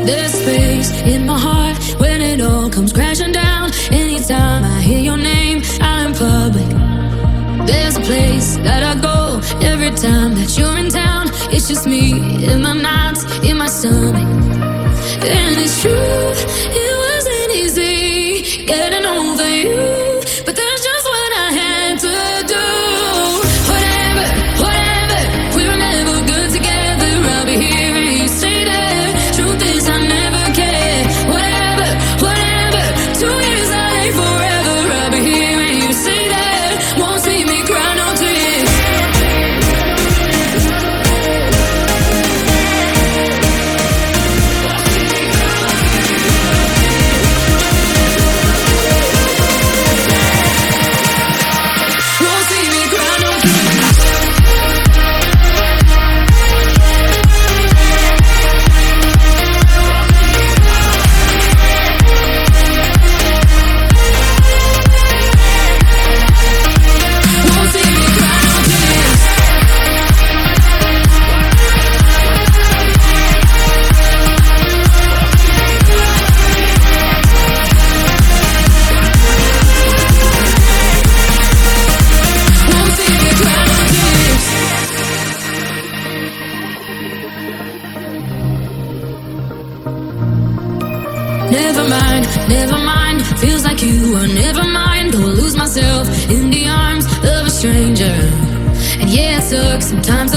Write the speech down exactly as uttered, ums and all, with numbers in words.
There's space in my heart when it all comes crashing down. Anytime I hear your name out in public, there's a place that I go every time that you're in town. It's just me in my nights, in my stomach. And it's true, it wasn't easy getting over you, but that's just what I had to do. Whatever, whatever, we were never good together. I'll be here and you stay there. Truth is I never cared. Whatever, whatever, two years I hate forever. I'll be here and you stay there. Won't see me cry no tears. Never mind, never mind, feels like you were never mind. Go lose myself in the arms of a stranger. And yeah, it sucks, sometimes